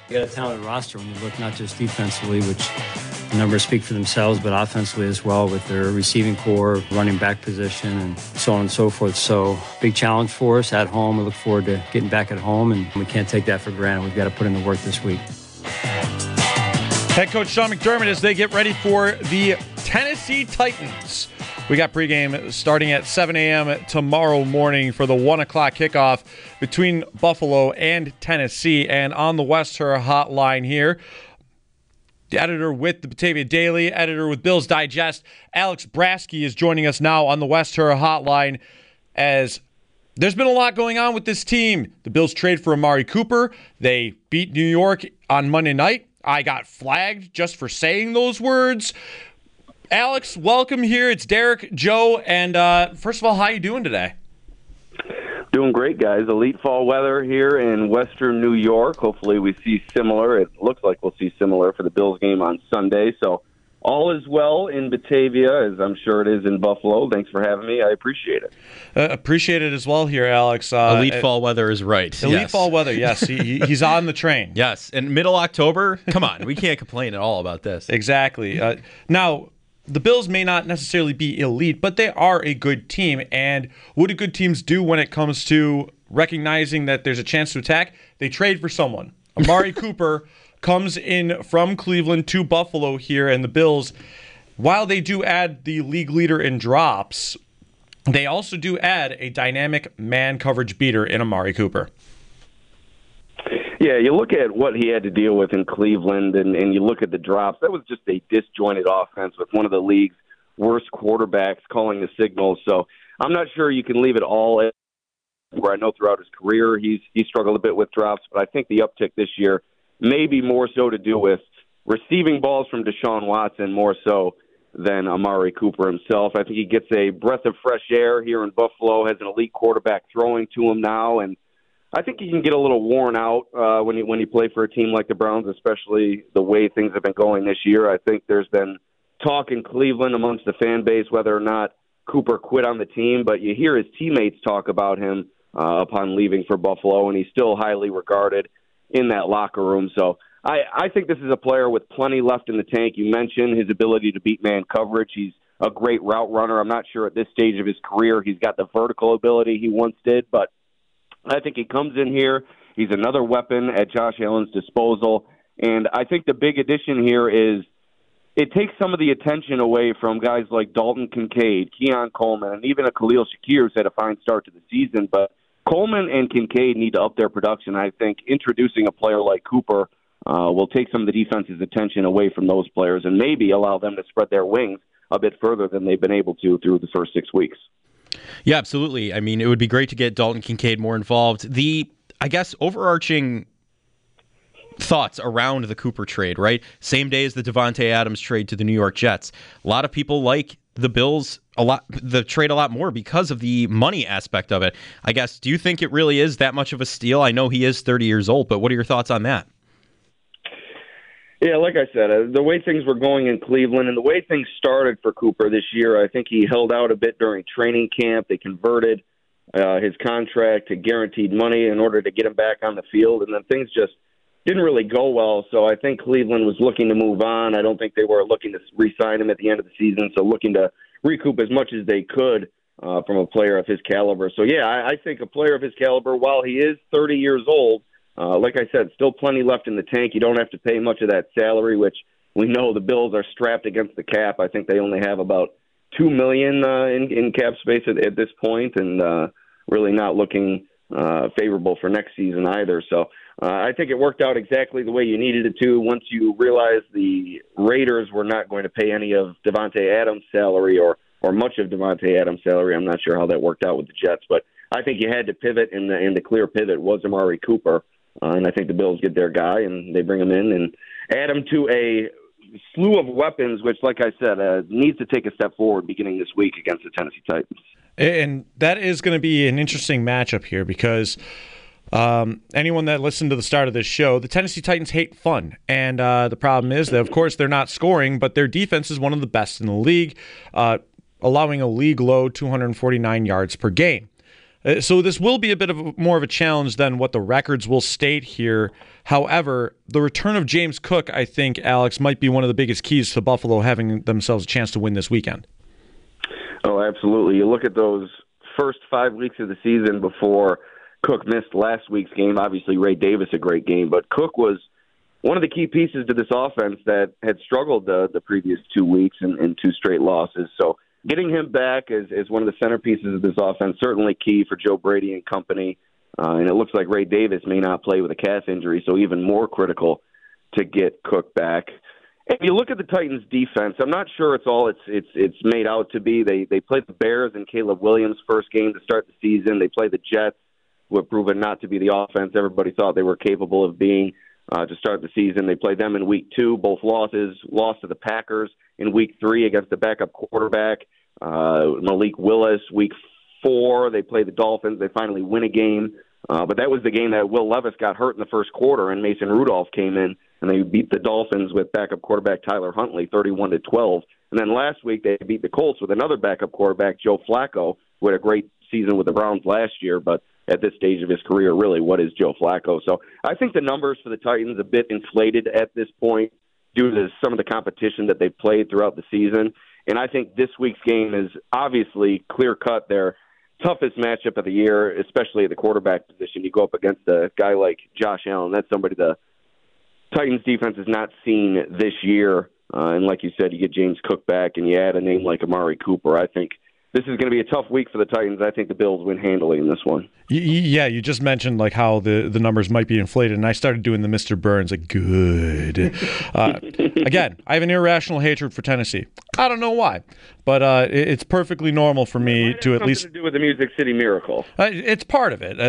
You got a talented roster when you look not just defensively, which the numbers speak for themselves, but offensively as well with their receiving core, running back position, and so on and so forth. So big challenge for us at home. We look forward to getting back at home, and we can't take that for granted. We've got to put in the work this week. Head coach Sean McDermott as they get ready for the Tennessee Titans. We got pregame starting at 7 a.m. tomorrow morning for the 1 o'clock kickoff between Buffalo and Tennessee. And on the Western Hotline here, the editor with the Batavia Daily, editor with Bills Digest, Alex Brasky is joining us now on the Western Hotline as there's been a lot going on with this team. The Bills trade for Amari Cooper. They beat New York on Monday night. I got flagged just for saying those words. Alex, welcome here. It's Derek, Joe, and first of all, how you doing today? Doing great, guys. Elite fall weather here in western New York. Hopefully we see similar. It looks like we'll see similar for the Bills game on Sunday. So all is well in Batavia, as I'm sure it is in Buffalo. Thanks for having me. I appreciate it. Appreciate it as well here, Alex. Elite fall weather is right. Elite fall weather, yes. He's on the train. Yes, and middle October, come on. We can't complain at all about this. Exactly. Now, the Bills may not necessarily be elite, but they are a good team. And what do good teams do when it comes to recognizing that there's a chance to attack? They trade for someone. Amari Cooper comes in from Cleveland to Buffalo here, and the Bills, while they do add the league leader in drops, they also do add a dynamic man coverage beater in Amari Cooper. Yeah, you look at what he had to deal with in Cleveland, and you look at the drops. That was just a disjointed offense with one of the league's worst quarterbacks calling the signals. So I'm not sure you can leave it all at where I know throughout his career he struggled a bit with drops, but I think the uptick this year may be more so to do with receiving balls from Deshaun Watson more so than Amari Cooper himself. I think he gets a breath of fresh air here in Buffalo, has an elite quarterback throwing to him now, and I think you can get a little worn out when you play for a team like the Browns, especially the way things have been going this year. I think there's been talk in Cleveland amongst the fan base whether or not Cooper quit on the team, but you hear his teammates talk about him upon leaving for Buffalo, and he's still highly regarded in that locker room. So I think this is a player with plenty left in the tank. You mentioned his ability to beat man coverage. He's a great route runner. I'm not sure at this stage of his career he's got the vertical ability he once did, but I think he comes in here. He's another weapon at Josh Allen's disposal. And I think the big addition here is it takes some of the attention away from guys like Dalton Kincaid, Keon Coleman, and even a Khalil Shakir who's had a fine start to the season. But Coleman and Kincaid need to up their production. I think introducing a player like Cooper will take some of the defense's attention away from those players and maybe allow them to spread their wings a bit further than they've been able to through the first 6 weeks. Yeah, absolutely. I mean, it would be great to get Dalton Kincaid more involved. The, I guess, overarching thoughts around the Cooper trade, right? Same day as the Davante Adams trade to the New York Jets. A lot of people like the Bills the trade a lot more because of the money aspect of it. I guess, do you think it really is that much of a steal? I know he is 30 years old, but what are your thoughts on that? Yeah, like I said, the way things were going in Cleveland and the way things started for Cooper this year, I think he held out a bit during training camp. They converted his contract to guaranteed money in order to get him back on the field, and then things just didn't really go well. So I think Cleveland was looking to move on. I don't think they were looking to re-sign him at the end of the season, so looking to recoup as much as they could from a player of his caliber. So, yeah, I think a player of his caliber, while he is 30 years old, like I said, still plenty left in the tank. You don't have to pay much of that salary, which we know the Bills are strapped against the cap. I think they only have about $2 million in cap space at this point, and really not looking favorable for next season either. So I think it worked out exactly the way you needed it to. Once you realized the Raiders were not going to pay any of Davante Adams' salary or much of Davante Adams' salary, I'm not sure how that worked out with the Jets, but I think you had to pivot, and the clear pivot was Amari Cooper. And I think the Bills get their guy, and they bring him in and add him to a slew of weapons, which, like I said, needs to take a step forward beginning this week against the Tennessee Titans. And that is going to be an interesting matchup here because anyone that listened to the start of this show, the Tennessee Titans hate fun. And the problem is that, of course, they're not scoring, but their defense is one of the best in the league, allowing a league low 249 yards per game. So this will be a bit of more of a challenge than what the records will state here. However, the return of James Cook, I think, Alex, might be one of the biggest keys to Buffalo having themselves a chance to win this weekend. Oh, absolutely. You look at those first 5 weeks of the season before Cook missed last week's game. Obviously, Ray Davis, a great game, but Cook was one of the key pieces to this offense that had struggled the previous 2 weeks and 2 straight losses. So getting him back as one of the centerpieces of this offense, certainly key for Joe Brady and company. And it looks like Ray Davis may not play with a calf injury, so even more critical to get Cook back. If you look at the Titans' defense, I'm not sure it's all it's made out to be. They played the Bears and Caleb Williams' first game to start the season. They played the Jets, who have proven not to be the offense everybody thought they were capable of being to start the season. They played them in Week 2, both losses. Lost to the Packers in Week 3 against the backup quarterback, Malik Willis. Week 4, they played the Dolphins. They finally win a game. But that was the game that Will Levis got hurt in the first quarter, and Mason Rudolph came in, and they beat the Dolphins with backup quarterback Tyler Huntley 31-12. And then last week they beat the Colts with another backup quarterback, Joe Flacco, who had a great season with the Browns last year, but at this stage of his career, really, what is Joe Flacco? So I think the numbers for the Titans a bit inflated at this point due to some of the competition that they've played throughout the season. And I think this week's game is obviously clear-cut their toughest matchup of the year, especially at the quarterback position. You go up against a guy like Josh Allen. That's somebody the Titans defense has not seen this year. And like you said, you get James Cook back and you add a name like Amari Cooper. I think this is going to be a tough week for the Titans. I think the Bills win handily in this one. Yeah, you just mentioned like how the numbers might be inflated, and I started doing the Mr. Burns, like, good. Again, I have an irrational hatred for Tennessee. I don't know why, but it's perfectly normal for me to at least to do with the Music City Miracle. It's part of it.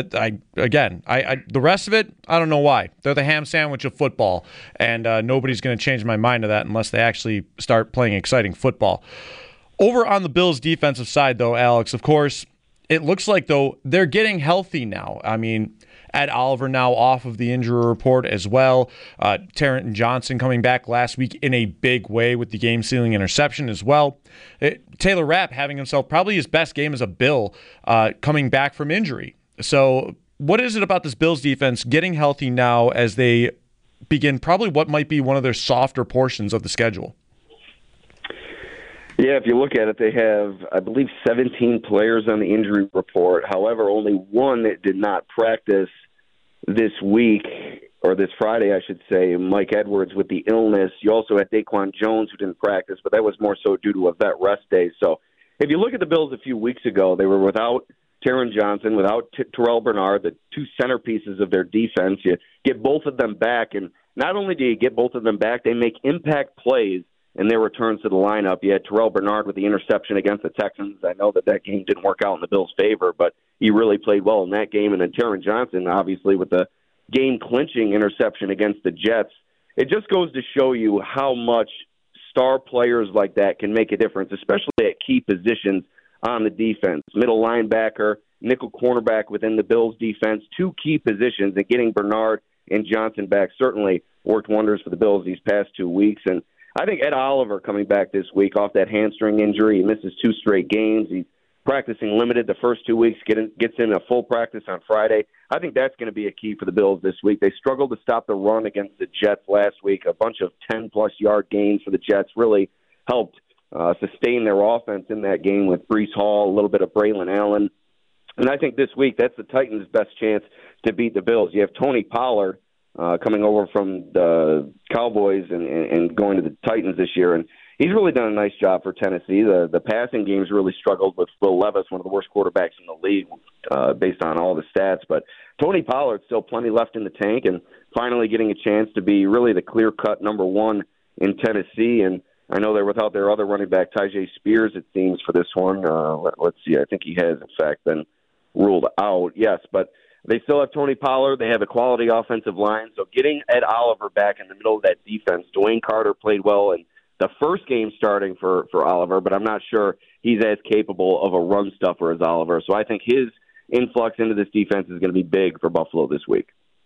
The rest of it, I don't know why. They're the ham sandwich of football, and nobody's going to change my mind to that unless they actually start playing exciting football. Over on the Bills' defensive side, though, Alex, of course, it looks like, though, they're getting healthy now. I mean, Ed Oliver now off of the injury report as well. Taron Johnson coming back last week in a big way with the game-sealing interception as well. Taylor Rapp having himself probably his best game as a Bill coming back from injury. So what is it about this Bills defense getting healthy now as they begin probably what might be one of their softer portions of the schedule? Yeah, if you look at it, they have, I believe, 17 players on the injury report. However, only one that did not practice this week, or this Friday, I should say, Mike Edwards with the illness. You also had Daquan Jones who didn't practice, but that was more so due to a vet rest day. So if you look at the Bills a few weeks ago, they were without Taron Johnson, without Terrell Bernard, the two centerpieces of their defense. You get both of them back, and not only do you get both of them back, they make impact plays in their returns to the lineup. You had Terrell Bernard with the interception against the Texans. I know that game didn't work out in the Bills' favor, but he really played well in that game. And then Taron Johnson, obviously, with the game-clinching interception against the Jets. It just goes to show you how much star players like that can make a difference, especially at key positions on the defense. Middle linebacker, nickel cornerback within the Bills' defense, two key positions, and getting Bernard and Johnson back certainly worked wonders for the Bills these past 2 weeks. And I think Ed Oliver coming back this week off that hamstring injury, he misses 2 straight games. He's practicing limited the first 2 weeks, gets in a full practice on Friday. I think that's going to be a key for the Bills this week. They struggled to stop the run against the Jets last week. A bunch of 10-plus yard gains for the Jets really helped sustain their offense in that game with Breece Hall, a little bit of Braylon Allen. And I think this week that's the Titans' best chance to beat the Bills. You have Tony Pollard coming over from the Cowboys and going to the Titans this year, and he's really done a nice job for Tennessee. The passing game's really struggled with Will Levis, one of the worst quarterbacks in the league, based on all the stats. But Tony Pollard's still plenty left in the tank, and finally getting a chance to be really the clear-cut number one in Tennessee. And I know they're without their other running back, Tyjae Spears, it seems, for this one. Let's see. I think he has, in fact, been ruled out. Yes, but they still have Tony Pollard. They have a quality offensive line. So getting Ed Oliver back in the middle of that defense, Dwayne Carter played well in the first game starting for Oliver, but I'm not sure he's as capable of a run stuffer as Oliver. So I think his influx into this defense is going to be big for Buffalo this week.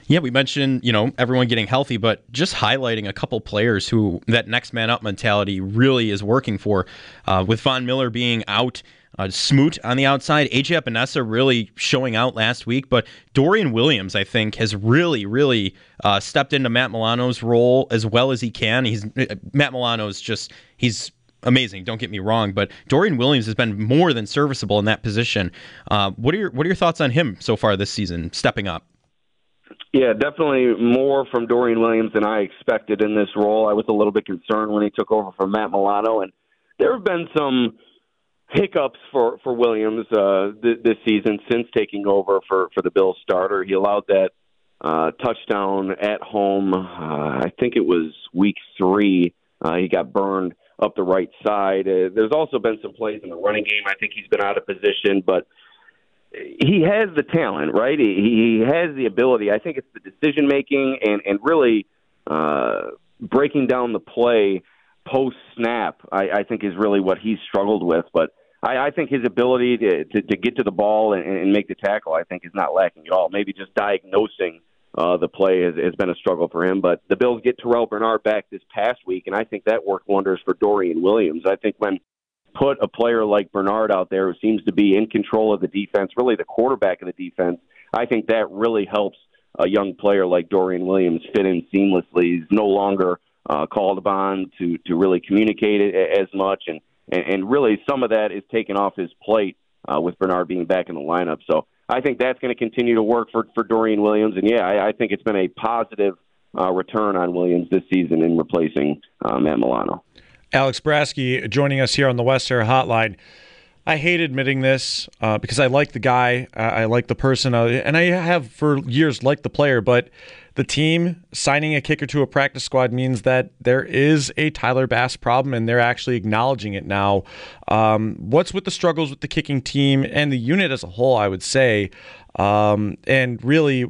Yeah, we mentioned, everyone getting healthy, but just highlighting a couple players who that next man up mentality really is working for. With Von Miller being out, Smoot on the outside, AJ Epinesa really showing out last week, but Dorian Williams, I think, has really, really stepped into Matt Milano's role as well as he can. Matt Milano's he's amazing, don't get me wrong, but Dorian Williams has been more than serviceable in that position. What are your thoughts on him so far this season, stepping up? Yeah, definitely more from Dorian Williams than I expected in this role. I was a little bit concerned when he took over from Matt Milano, and there have been some hiccups for Williams this season since taking over for the Bills starter. He allowed that touchdown at home. I think it was week 3. He got burned up the right side. There's also been some plays in the running game. I think he's been out of position, but he has the talent, right? He has the ability. I think it's the decision-making and really breaking down the play post-snap, I think is really what he's struggled with. But I think his ability to get to the ball and make the tackle, I think, is not lacking at all. Maybe just diagnosing the play has been a struggle for him. But the Bills get Terrell Bernard back this past week, and I think that worked wonders for Dorian Williams. I think when put a player like Bernard out there who seems to be in control of the defense, really the quarterback of the defense, I think that really helps a young player like Dorian Williams fit in seamlessly. He's no longer called upon to really communicate it as much, and really some of that is taken off his plate with Bernard being back in the lineup. So I think that's going to continue to work for Dorian Williams, and I think it's been a positive return on Williams this season in replacing Matt Milano. Alex Brasky joining us here on the West Air Hotline. I hate admitting this because I like the guy, I like the person, and I have for years liked the player, but the team signing a kicker to a practice squad means that there is a Tyler Bass problem, and they're actually acknowledging it now. What's with the struggles with the kicking team and the unit as a whole, I would say, and really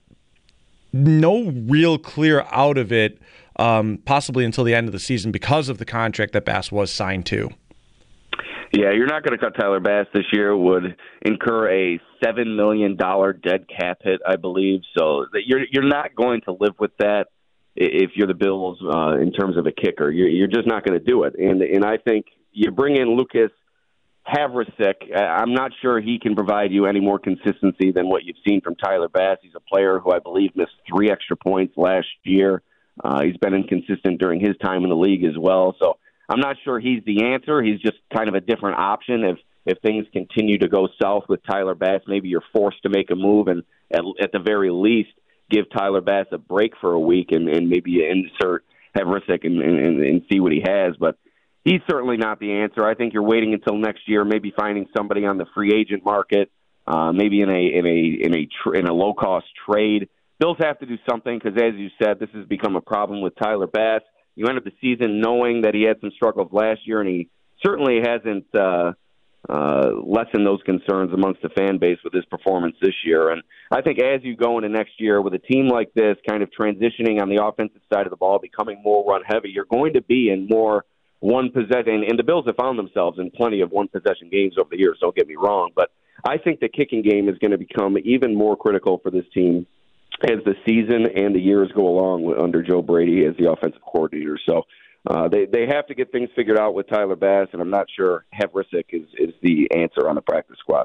no real clear out of it, possibly until the end of the season because of the contract that Bass was signed to. Yeah, you're not going to cut Tyler Bass this year. Would incur a $7 million dead cap hit, I believe. So you're not going to live with that if you're the Bills in terms of a kicker. You're just not going to do it. And I think you bring in Lucas Havrisik. I'm not sure he can provide you any more consistency than what you've seen from Tyler Bass. He's a player who I believe missed 3 extra points last year. He's been inconsistent during his time in the league as well. So I'm not sure he's the answer. He's just kind of a different option. If things continue to go south with Tyler Bass, maybe you're forced to make a move and at the very least give Tyler Bass a break for a week and maybe insert Havrisik and see what he has. But he's certainly not the answer. I think you're waiting until next year, maybe finding somebody on the free agent market, maybe in a low cost trade. Bills have to do something because, as you said, this has become a problem with Tyler Bass. You ended the season knowing that he had some struggles last year, and he certainly hasn't lessened those concerns amongst the fan base with his performance this year. And I think as you go into next year with a team like this kind of transitioning on the offensive side of the ball, becoming more run-heavy, you're going to be in more one-possession. And the Bills have found themselves in plenty of one-possession games over the years, don't get me wrong. But I think the kicking game is going to become even more critical for this team as the season and the years go along under Joe Brady as the offensive coordinator. So they have to get things figured out with Tyler Bass, and I'm not sure Havrisik is the answer on the practice squad.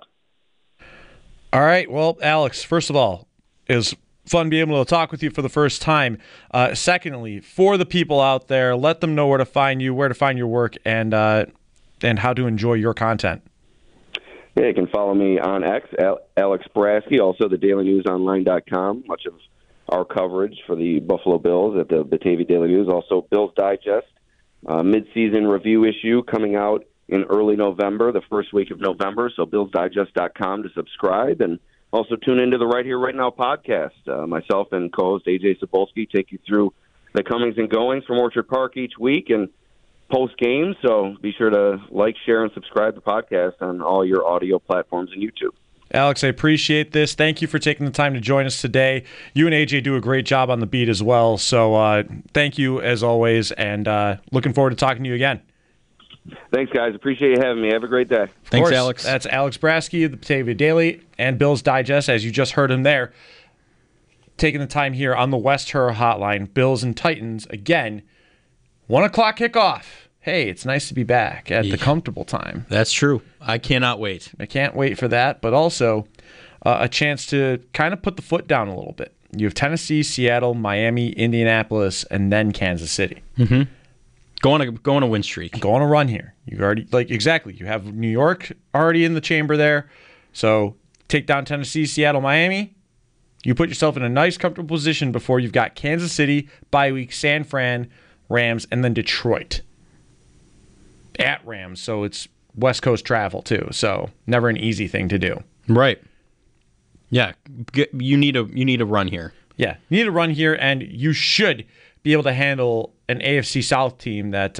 All right. Well, Alex, first of all, it was fun being able to talk with you for the first time. Secondly, for the people out there, let them know where to find you, where to find your work, and how to enjoy your content. Yeah, you can follow me on X, Alex Brasky, also the DailyNewsOnline.com. Much of our coverage for the Buffalo Bills at the Batavia Daily News. Also, Bills Digest, mid-season review issue coming out in early November, the first week of November. So BillsDigest.com to subscribe. And also tune into the Right Here, Right Now podcast. Myself and co-host AJ Sapolsky take you through the comings and goings from Orchard Park each week and post-game, so be sure to like, share, and subscribe to the podcast on all your audio platforms and YouTube. Alex, I appreciate this. Thank you for taking the time to join us today. You and AJ do a great job on the beat as well, so thank you as always, and looking forward to talking to you again. Thanks, guys. Appreciate you having me. Have a great day. Thanks, Alex. That's Alex Brasky of the Batavia Daily and Bills Digest, as you just heard him there. taking the time here on the West Her Hotline. Bills and Titans, again, 1 o'clock kickoff. Hey, it's nice to be back at the comfortable time. That's true. I cannot wait. I can't wait for that, but also a chance to kind of put the foot down a little bit. You have Tennessee, Seattle, Miami, Indianapolis, and then Kansas City. Mm-hmm. Go on a win streak. Go on a run here. You already exactly. You have New York already in the chamber there. So take down Tennessee, Seattle, Miami. You put yourself in a nice, comfortable position before you've got Kansas City, bye week, San Fran, Rams, and then Detroit at Rams. So it's West Coast travel too. So never an easy thing to do. Right. Yeah. You need a run here. Yeah. You need a run here, and you should be able to handle an AFC South team that,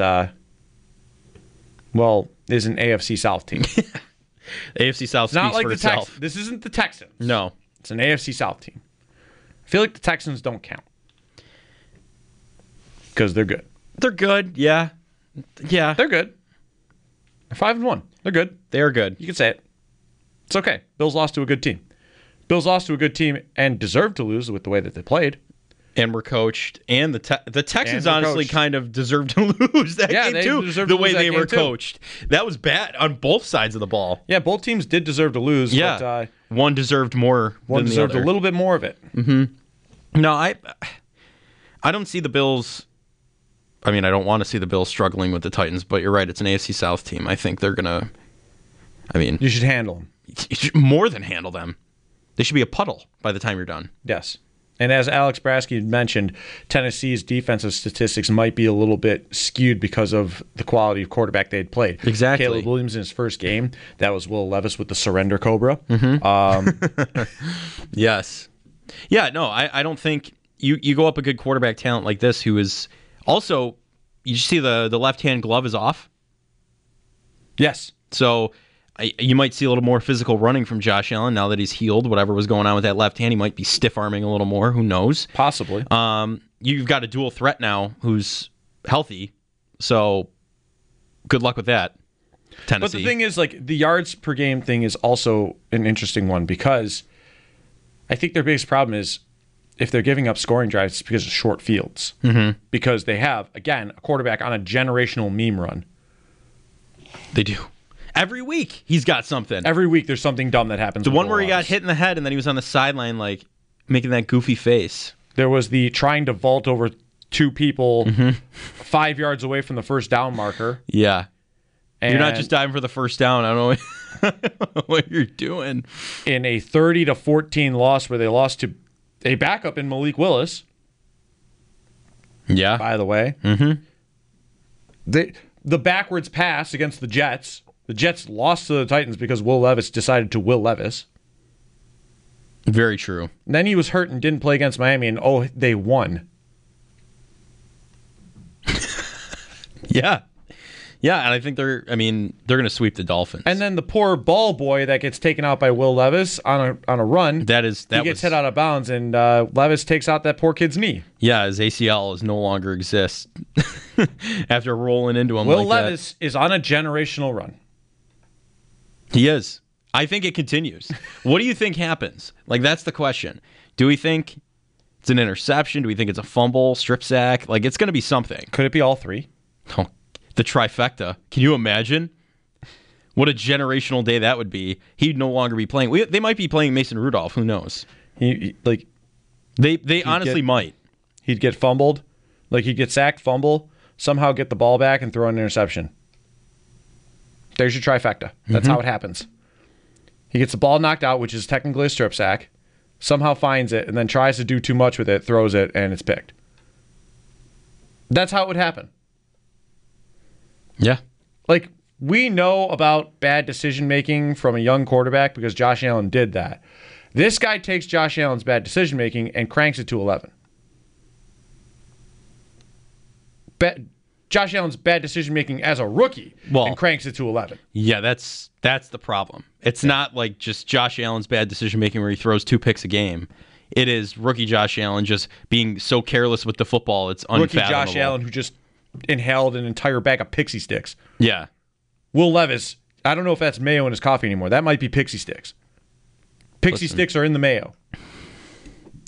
is an AFC South team. AFC South It's not speaks like for the itself. Texans. This isn't the Texans. No. It's an AFC South team. I feel like the Texans don't count because they're good. They're good. Yeah. Yeah. They're good. They're 5-1. They're good. They're good. You can say it. It's okay. Bills lost to a good team. Bills lost to a good team and deserved to lose with the way that they played. And were coached. And the Texans were honestly coached. kind of deserved to lose that game they too. deserved The to way lose that they were game, too. coached. That was bad on both sides of the ball. Yeah, both teams did deserve to lose. Yeah. But, one deserved more one than deserved the other. a little bit more of it. No, I don't see the Bills. I mean, I don't want to see the Bills struggling with the Titans, but you're right. It's an AFC South team. I think they're going to, You should handle them. you should more than handle them. They should be a puddle by the time you're done. Yes. And as Alex Brasky mentioned, Tennessee's defensive statistics might be a little bit skewed because of the quality of quarterback they had played. Exactly. Caleb Williams in his first game, that was Will Levis with the surrender cobra. Yes. Yeah, no, I don't think you go up a good quarterback talent like this who is also, you see the left-hand glove is off. Yes. So you might see a little more physical running from Josh Allen now that he's healed. Whatever was going on with that left hand, he might be stiff-arming a little more. Who knows? Possibly. You've got a dual threat now who's healthy. So good luck with that, Tennessee. But the thing is, the yards per game thing is also an interesting one because I think their biggest problem is if they're giving up scoring drives, it's because of short fields. Mm-hmm. Because they have, again, a quarterback on a generational meme run. They do. Every week, he's got something. Every week, there's something dumb that happens. The with one Will where he got Levis. hit in the head and then he was on the sideline, making that goofy face. There was the trying to vault over two people 5 yards away from the first down marker. Yeah. And You're not just diving for the first down. I don't know what you're doing. in a 30-14 loss where they lost to a backup in Malik Willis, Yeah. by the way. Mm-hmm. The backwards pass against the Jets. The Jets lost to the Titans because Will Levis decided to Will Levis. Very true. And then he was hurt and didn't play against Miami, and they won. Yeah. Yeah, and I think they're going to sweep the Dolphins. And then the poor ball boy that gets taken out by Will Levis on a run. he Gets hit out of bounds, and Levis takes out that poor kid's knee. Yeah, his ACL is no longer exists after rolling into him Will like Levis is on a generational run. that. He is. I think it continues. What do you think happens? That's the question. Do we think it's an interception? Do we think it's a fumble, strip sack? It's going to be something. Could it be all three? Oh, the trifecta. Can you imagine? What a generational day that would be. He'd no longer be playing. They might be playing Mason Rudolph. Who knows? They honestly might. He'd get fumbled. He'd get sacked, fumble, somehow get the ball back, and throw an interception. There's your trifecta. That's how it happens. He gets the ball knocked out, which is technically a strip sack, somehow finds it, and then tries to do too much with it, throws it, and it's picked. That's how it would happen. Yeah. We know about bad decision-making from a young quarterback because Josh Allen did that. This guy takes Josh Allen's bad decision-making and cranks it to 11. Josh Allen's bad decision-making as a rookie and cranks it to 11. Yeah, that's the problem. It's not just Josh Allen's bad decision-making where he throws 2 picks a game. It is rookie Josh Allen just being so careless with the football. It's unfathomable. Rookie Josh Allen who just inhaled an entire bag of Pixie Sticks. Yeah. Will Levis, I don't know if that's mayo in his coffee anymore. That might be Pixie Sticks. Pixie Sticks are in the mayo.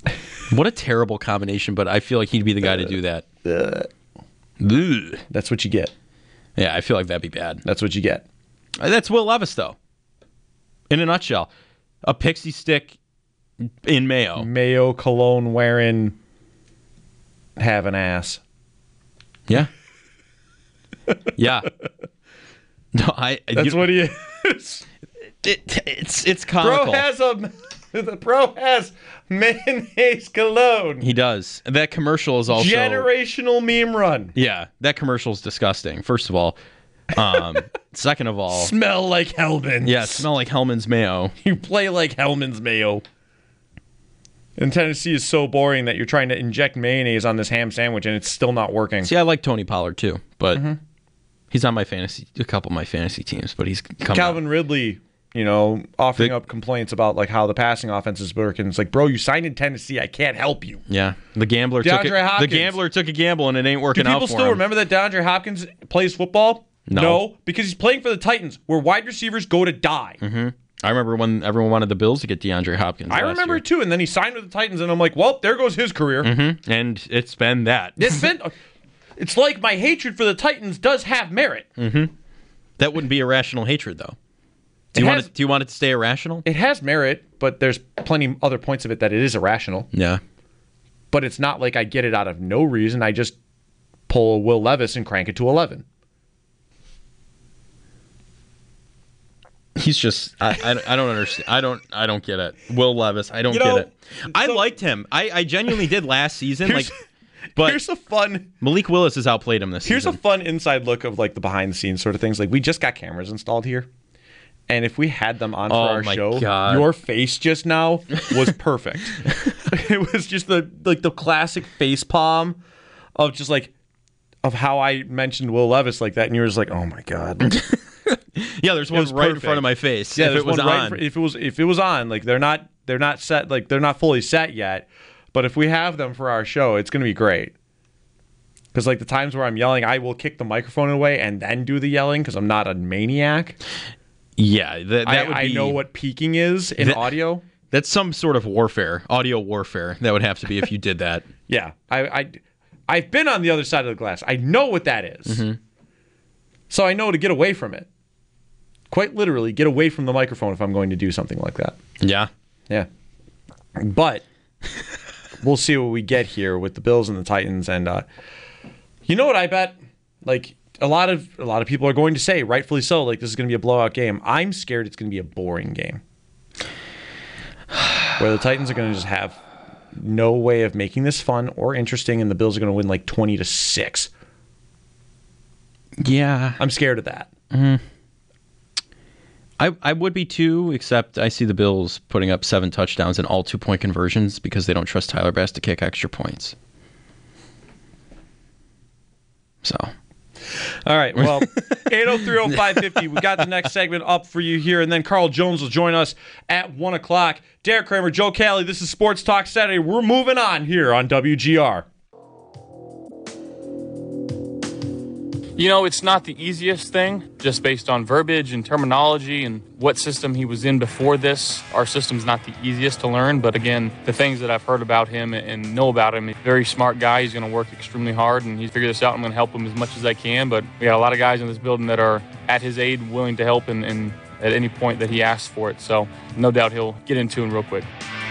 What a terrible combination, but I feel like he'd be the guy to do that. Ugh. That's what you get. Yeah, I feel like that'd be bad. That's what you get. That's Will Levis, though. In a nutshell. A pixie stick in mayo. Mayo, cologne wearing, have an ass. Yeah. Yeah. No, That's what he is. It's comical. The pro has mayonnaise cologne. He does. That commercial is also generational meme run. Yeah, that commercial is disgusting. First of all, second of all, smell like Hellman's. Yeah, smell like Hellman's mayo. You play like Hellman's mayo. And Tennessee is so boring that you're trying to inject mayonnaise on this ham sandwich and it's still not working. See, I like Tony Pollard too, but he's on a couple of my fantasy teams, but he's coming Calvin Ridley, offering up complaints about like how the passing offense is working. It's like, bro, you signed in Tennessee. I can't help you. Yeah, the gambler took a gamble and it ain't working out for him. Do people still remember that DeAndre Hopkins plays football? No, because he's playing for the Titans, where wide receivers go to die. Mm-hmm. I remember when everyone wanted the Bills to get DeAndre Hopkins. I remember it too, and then he signed with the Titans, and I'm like, well, there goes his career. Mm-hmm. And it's been that. It's like my hatred for the Titans does have merit. Mm-hmm. That wouldn't be irrational hatred, though. Do you want it to stay irrational? It has merit, but there's plenty other points of it that it is irrational. Yeah. But it's not like I get it out of no reason. I just pull a Will Levis and crank it to 11. He's just I don't understand. I don't get it. Will Levis, I don't get it. I liked him. I genuinely did last season. But here's a fun Malik Willis has outplayed him this season. Here's a fun inside look of like the behind the scenes sort of things. Like we just got cameras installed here. And if we had them on for our show, your face just now was perfect. It was just the classic face palm of just like of how I mentioned Will Levis like that, and you were just like, oh my God. Yeah, there's one right in front of my face. Yeah, if it was on. If it was on, like they're not set, like they're not fully set yet. But if we have them for our show, it's gonna be great. Because like the times where I'm yelling, I will kick the microphone away and then do the yelling because I'm not a maniac. Yeah, that would be. I know what peaking is in audio. That's some sort of warfare, audio warfare. That would have to be if you did that. Yeah, I've been on the other side of the glass. I know what that is. Mm-hmm. So I know to get away from it. Quite literally, get away from the microphone if I'm going to do something like that. Yeah. Yeah. But we'll see what we get here with the Bills and the Titans. And you know what I bet? Like a lot of people are going to say, rightfully so, like this is going to be a blowout game. I'm scared it's going to be a boring game. Where the Titans are going to just have no way of making this fun or interesting, and the Bills are going to win like 20-6. Yeah. I'm scared of that. Mm-hmm. I would be too, except I see the Bills putting up 7 touchdowns and all 2-point conversions because they don't trust Tyler Bass to kick extra points. So. All right, well, 803-0550. We got the next segment up for you here, and then Carl Jones will join us at 1 o'clock. Derek Kramer, Joe Cali, this is Sports Talk Saturday. We're moving on here on WGR. It's not the easiest thing, just based on verbiage and terminology and what system he was in before this. Our system's not the easiest to learn, but again, the things that I've heard about him and know about him, he's a very smart guy. He's going to work extremely hard, and he's figured this out. I'm going to help him as much as I can, but we got a lot of guys in this building that are at his aid, willing to help and at any point that he asks for it. So no doubt he'll get into him real quick.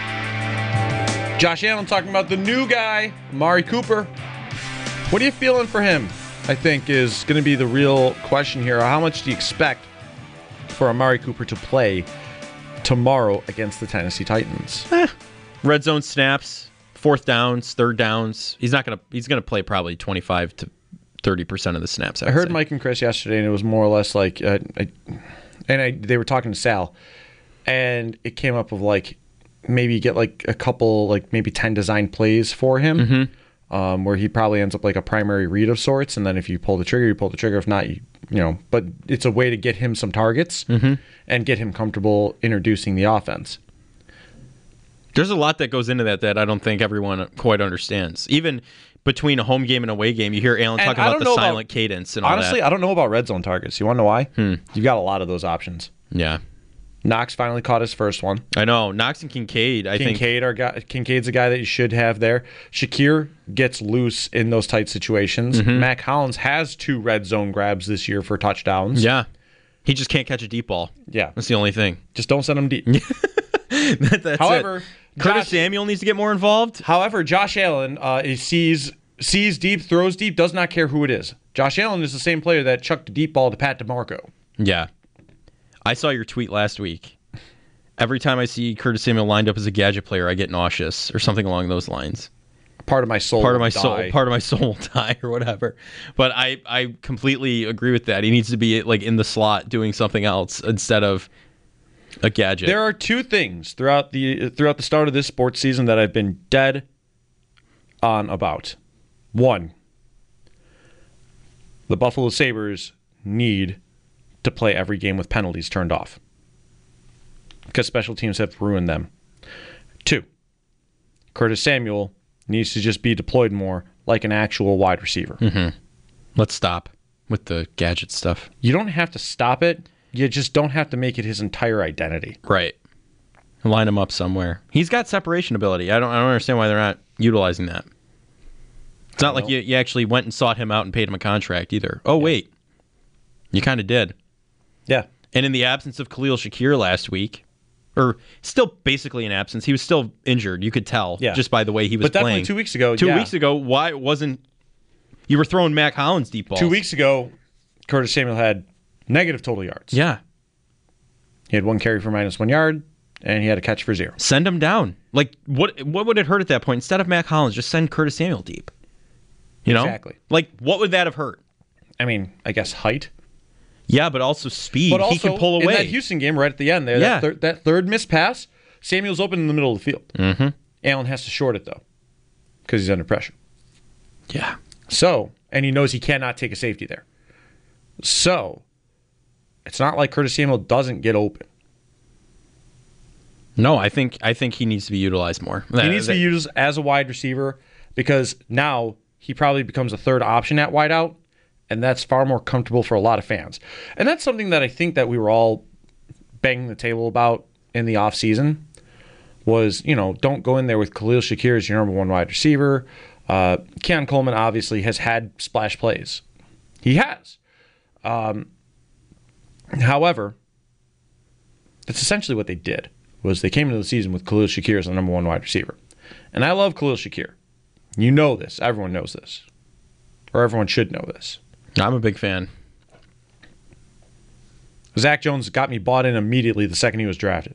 Josh Allen talking about the new guy, Amari Cooper. What are you feeling for him? I think is going to be the real question here. How much do you expect for Amari Cooper to play tomorrow against the Tennessee Titans? Red zone snaps, 4th downs, 3rd downs. He's going to play probably 25 to 30% of the snaps. I heard Mike and Chris yesterday, and it was more or less like, they were talking to Sal, and it came up of like maybe get like a couple, like maybe 10 design plays for him. Mm-hmm. Where he probably ends up like a primary read of sorts, and then if you pull the trigger, you pull the trigger. If not, but it's a way to get him some targets and get him comfortable introducing the offense. There's a lot that goes into that I don't think everyone quite understands. Even between a home game and away game, you hear Allen talking about the silent cadence and all that. Honestly, I don't know about red zone targets. You want to know why? You've got a lot of those options. Yeah. Knox finally caught his first one. I know. Knox and Kincaid, I think. Kincaid's a guy that you should have there. Shakir gets loose in those tight situations. Mac Hollins has 2 red zone grabs this year for touchdowns. Yeah. He just can't catch a deep ball. Yeah. That's the only thing. Just don't send him deep. That's However, it. Curtis Samuel needs to get more involved. However, Josh Allen he sees deep, throws deep, does not care who it is. Josh Allen is the same player that chucked a deep ball to Pat DeMarco. Yeah. I saw your tweet last week. Every time I see Curtis Samuel lined up as a gadget player, I get nauseous or something along those lines. Part of my soul Part of my soul will die or whatever. But I completely agree with that. He needs to be like in the slot doing something else instead of a gadget. There are 2 things throughout the start of this sports season that I've been dead on about. 1, the Buffalo Sabres need to play every game with penalties turned off because special teams have ruined them. 2, Curtis Samuel needs to just be deployed more like an actual wide receiver. Let's stop with the gadget stuff. You don't have to stop it. You just don't have to make it his entire identity. Right. Line him up somewhere. He's got separation ability. I don't understand why they're not utilizing that. It's not like you actually went and sought him out and paid him a contract either. Oh, wait. You kind of did. Yeah. And in the absence of Khalil Shakir last week, or still basically in absence, he was still injured. You could tell just by the way he was playing. But definitely 2 weeks ago. 2 weeks ago, why wasn't... You were throwing Mac Hollins deep balls. 2 weeks ago, Curtis Samuel had negative total yards. Yeah. He had 1 carry for -1 yard, and he had a catch for 0. Send him down. Like, what would it hurt at that point? Instead of Mac Hollins, just send Curtis Samuel deep. You know? Exactly. Like, what would that have hurt? I mean, I guess height. Yeah, but also speed. But also, he can pull away. in that Houston game right at the end there, that third missed pass, Samuel's open in the middle of the field. Allen has to short it, though, because he's under pressure. Yeah. So, and he knows he cannot take a safety there. So, it's not like Curtis Samuel doesn't get open. No, I think he needs to be utilized more. He needs to be used as a wide receiver because now he probably becomes a third option at wideout, and that's far more comfortable for a lot of fans. And that's something that I think that we were all banging the table about in the offseason was, don't go in there with Khalil Shakir as your number 1 wide receiver. Keon Coleman obviously has had splash plays. He has. However, that's essentially what they did, was they came into the season with Khalil Shakir as the number 1 wide receiver. And I love Khalil Shakir. You know this. Everyone knows this. Or everyone should know this. I'm a big fan. Zach Jones got me bought in immediately the second he was drafted.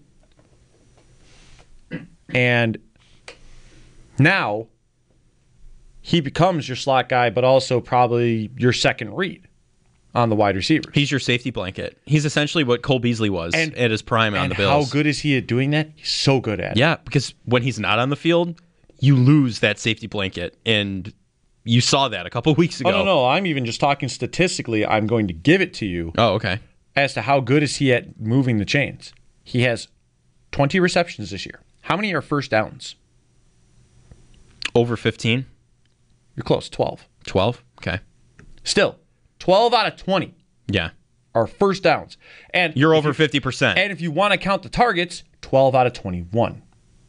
And now he becomes your slot guy, but also probably your second read on the wide receivers. He's your safety blanket. He's essentially what Cole Beasley was at his prime on the Bills. How good is he at doing that? He's so good at it. Yeah, because when he's not on the field, you lose that safety blanket, and you saw that a couple weeks ago. Oh, no. I'm even just talking statistically. I'm going to give it to you. Oh, okay. As to how good is he at moving the chains. He has 20 receptions this year. How many are first downs? Over 15? You're close, 12. 12? Okay. Still, 12 out of 20 Yeah. are first downs. And you're over 50%. And if you want to count the targets, 12 out of 21.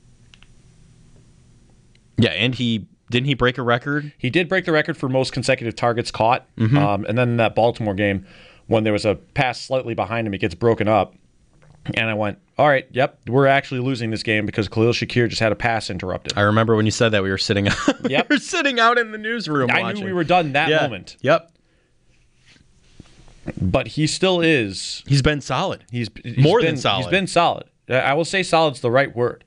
Yeah, and didn't he break a record? He did break the record for most consecutive targets caught. And then in that Baltimore game, when there was a pass slightly behind him, it gets broken up. And I went, all right, yep, we're actually losing this game because Khalil Shakir just had a pass interrupted. I remember when you said that we were sitting out. Yep. We were sitting out in the newsroom I watching. knew we were done that moment. Yep. But he still is. He's been solid. He's more than solid. He's been solid. I will say solid's the right word.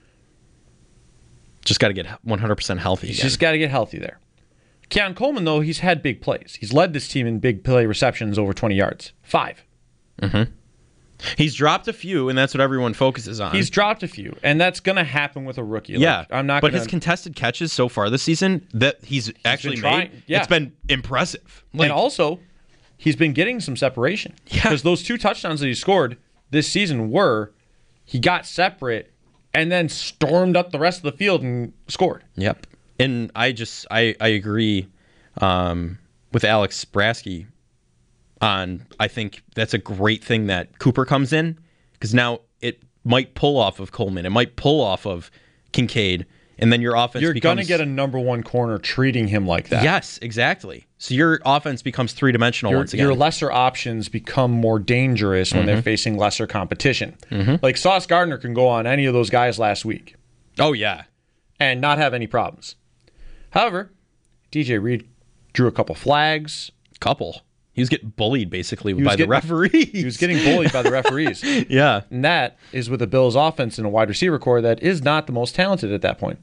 Just got to get 100% healthy again. He's just got to get healthy there. Keon Coleman, though, he's had big plays. He's led this team in big play receptions over 20 yards. 5. He's dropped a few, and that's what everyone focuses on. He's dropped a few, and that's going to happen with a rookie. Yeah, I'm not. But his contested catches so far this season that he's actually made, it's been impressive. And also, he's been getting some separation. Yeah. Because those 2 touchdowns that he scored this season were, he got separate and then stormed up the rest of the field and scored. Yep. And I agree with Alex Brasky on, I think that's a great thing that Cooper comes in, because now it might pull off of Coleman. It might pull off of Kincaid. And then your offense You're becomes... going to get a number one corner treating him like that. Yes, exactly. So your offense becomes three-dimensional once again. Your lesser options become more dangerous when they're facing lesser competition. Like Sauce Gardner can go on any of those guys last week Oh, yeah. and not have any problems. However, DJ Reed drew a couple flags. Couple. He was getting bullied, basically, by the referees. He was getting bullied by the referees. Yeah. And that is with the Bills' offense and a wide receiver core that is not the most talented at that point.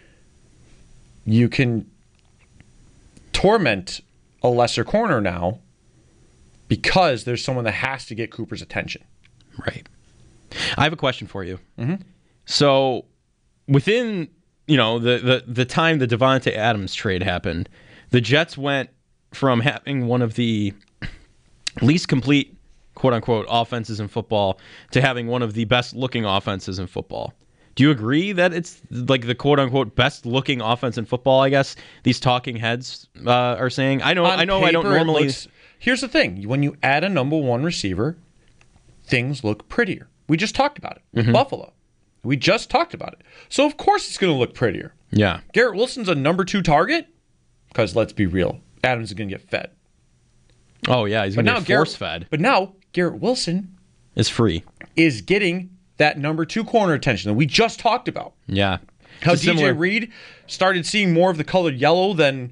You can torment a lesser corner now because there's someone that has to get Cooper's attention. Right. I have a question for you. So within, the time the Davante Adams trade happened, the Jets went from having one of the least complete, quote-unquote, offenses in football to having one of the best-looking offenses in football. Do you agree that it's like the quote-unquote best-looking offense in football, I guess, these talking heads are saying? I know I don't normally... Here's the thing. When you add a number one receiver, things look prettier. We just talked about it with Buffalo. We just talked about it. So, of course, it's going to look prettier. Yeah. Garrett Wilson's a number 2 target? Because, let's be real, Adams is going to get fed. Oh, yeah, he's going to get force-fed. But now, Garrett Wilson is free. Is getting that number 2 corner attention that we just talked about. Yeah. How DJ Reed started seeing more of the colored yellow than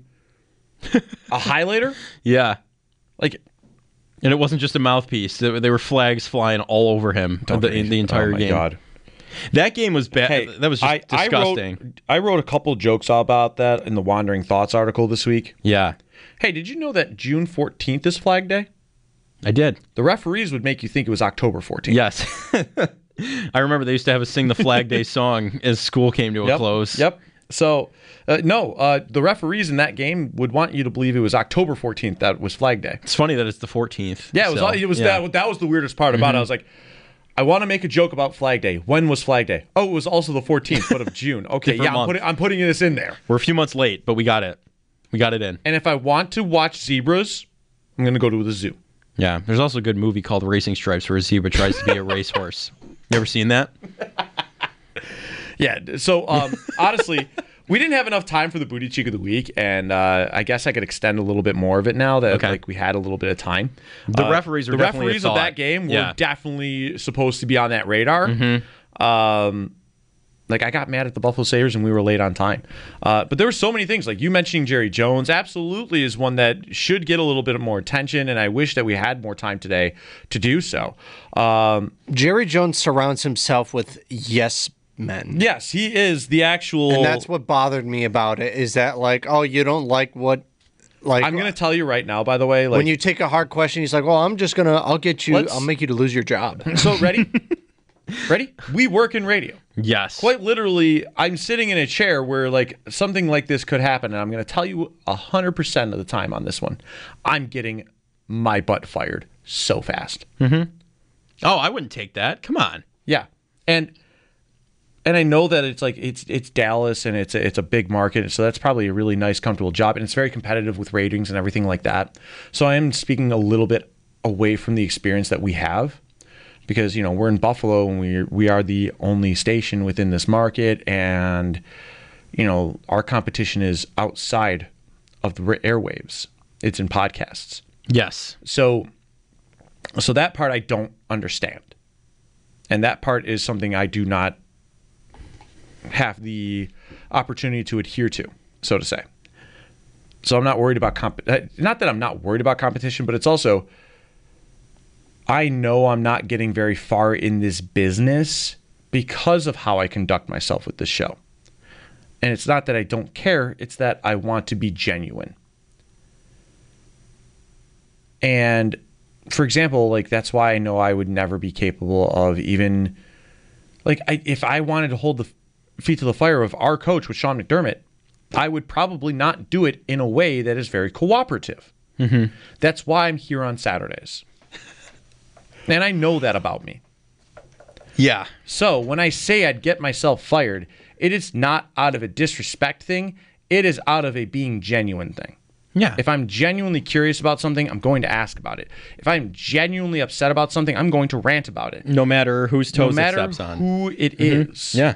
a highlighter. Yeah. Like, and it wasn't just a mouthpiece. There were flags flying all over him in the entire game. Oh, my God. That game was bad. Hey, that was just disgusting. I wrote a couple jokes about that in the Wandering Thoughts article this week. Yeah. Hey, did you know that June 14th is Flag Day? I did. The referees would make you think it was October 14th. Yes. I remember they used to have us sing the Flag Day song as school came to a close. Yep. So, the referees in that game would want you to believe it was October 14th that was Flag Day. It's funny that it's the 14th. Yeah, that was the weirdest part about it. I was like, I want to make a joke about Flag Day. When was Flag Day? Oh, it was also the 14th, but of June. Okay, yeah, I'm putting this in there. We're a few months late, but we got it. We got it in. And if I want to watch zebras, I'm going to go to the zoo. Yeah, there's also a good movie called Racing Stripes where a zebra tries to be a racehorse. You ever seen that? Yeah, so honestly, we didn't have enough time for the Booty Cheek of the Week, and I guess I could extend a little bit more of it now that we had a little bit of time. The referees of that game were definitely supposed to be on that radar. I got mad at the Buffalo Sabres and we were late on time. But there were so many things. Like you mentioning Jerry Jones absolutely is one that should get a little bit more attention, and I wish that we had more time today to do so. Jerry Jones surrounds himself with yes men. Yes, he is the actual... And that's what bothered me about it, is that you don't like what... I'm going to tell you right now, by the way. When you take a hard question, he's like, well, I'll make you to lose your job. So, ready? Ready? We work in radio. Yes. Quite literally, I'm sitting in a chair where something like this could happen, and I'm going to tell you 100% of the time on this one, I'm getting my butt fired so fast. Mm-hmm. Oh, I wouldn't take that. Come on. Yeah, and I know that it's Dallas and it's a big market, so that's probably a really nice, comfortable job, and it's very competitive with ratings and everything like that. So I am speaking a little bit away from the experience that we have. Because, we're in Buffalo and we are the only station within this market, and, our competition is outside of the airwaves. It's in podcasts. Yes. So that part I don't understand. And that part is something I do not have the opportunity to adhere to, so to say. So I'm not worried about not that I'm not worried about competition, but it's also... I know I'm not getting very far in this business because of how I conduct myself with this show. And it's not that I don't care, it's that I want to be genuine. And for example, that's why I know I would never be capable of even if I wanted to hold the feet to the fire of our coach with Sean McDermott, I would probably not do it in a way that is very cooperative. Mm-hmm. That's why I'm here on Saturdays. And I know that about me. Yeah. So when I say I'd get myself fired, it is not out of a disrespect thing. It is out of a being genuine thing. Yeah. If I'm genuinely curious about something, I'm going to ask about it. If I'm genuinely upset about something, I'm going to rant about it. No matter whose toes no it matter steps on. who it is. Yeah.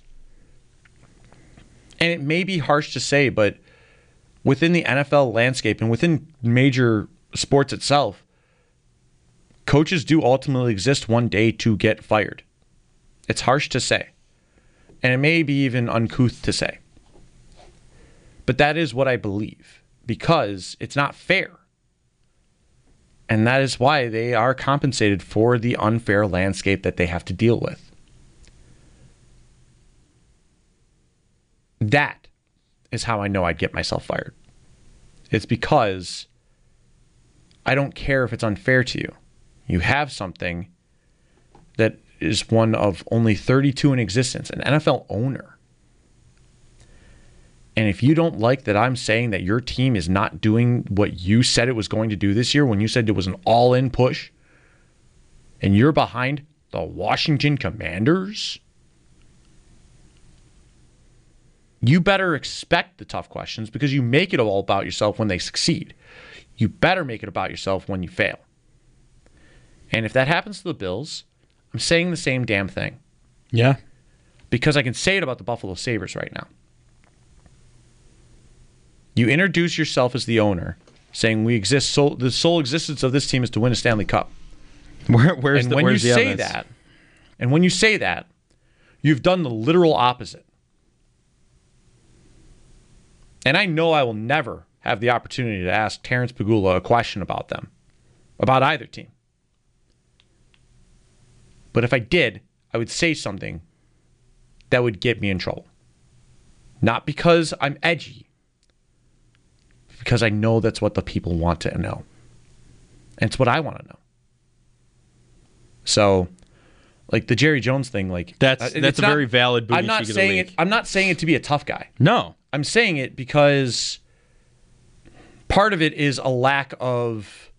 And it may be harsh to say, but within the NFL landscape and within major sports itself, coaches do ultimately exist one day to get fired. It's harsh to say. And it may be even uncouth to say. But that is what I believe, because it's not fair. And that is why they are compensated for the unfair landscape that they have to deal with. That is how I know I'd get myself fired. It's because I don't care if it's unfair to you. You have something that is one of only 32 in existence, an NFL owner. And if you don't like that I'm saying that your team is not doing what you said it was going to do this year, when you said it was an all-in push, and you're behind the Washington Commanders, you better expect the tough questions, because you make it all about yourself when they succeed. You better make it about yourself when you fail. And if that happens to the Bills, I'm saying the same damn thing. Yeah. Because I can say it about the Buffalo Sabres right now. You introduce yourself as the owner, saying we exist. The sole existence of this team is to win a Stanley Cup. Where's and the when where's you the say evidence? that, and when you say that, you've done the literal opposite. And I know I will never have the opportunity to ask Terrence Pegula a question about them, about either team. But if I did, I would say something that would get me in trouble. Not because I'm edgy, because I know that's what the people want to know. And it's what I want to know. So, like the Jerry Jones thing, like That's a very valid booty I'm not cheek of the saying week. it. I'm not saying it to be a tough guy. No. I'm saying it because part of it is a lack of,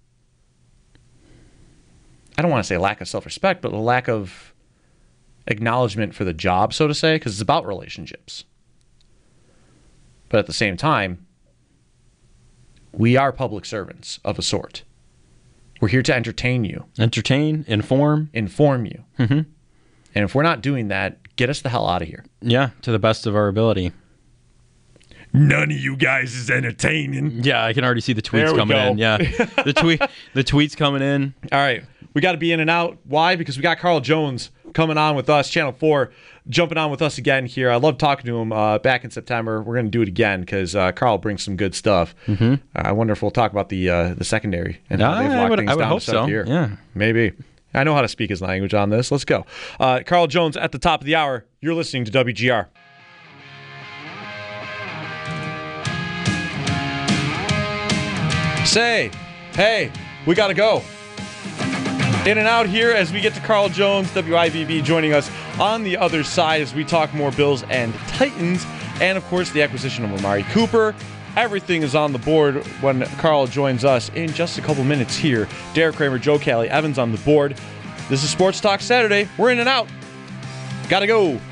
I don't want to say lack of self-respect, but a lack of acknowledgement for the job, so to say, because it's about relationships. But at the same time, we are public servants of a sort. We're here to entertain you. Entertain, inform you. Mm-hmm. And if we're not doing that, get us the hell out of here. Yeah, to the best of our ability. None of you guys is entertaining. Yeah, I can already see the tweets coming in. Yeah, the tweets coming in. All right, we got to be in and out. Why? Because we got Carl Jones coming on with us, Channel 4, jumping on with us again here. I love talking to him back in September. We're going to do it again because Carl brings some good stuff. Mm-hmm. I wonder if we'll talk about the secondary and how they've locked things down. I would hope so. Here. Yeah, maybe. I know how to speak his language on this. Let's go. Carl Jones at the top of the hour. You're listening to WGR. Say, hey, we got to go. In and out here as we get to Carl Jones, WIVB, joining us on the other side as we talk more Bills and Titans. And, of course, the acquisition of Amari Cooper. Everything is on the board when Carl joins us in just a couple minutes here. Derek Kramer, Joe Kelly, Evans on the board. This is Sports Talk Saturday. We're in and out. Gotta go.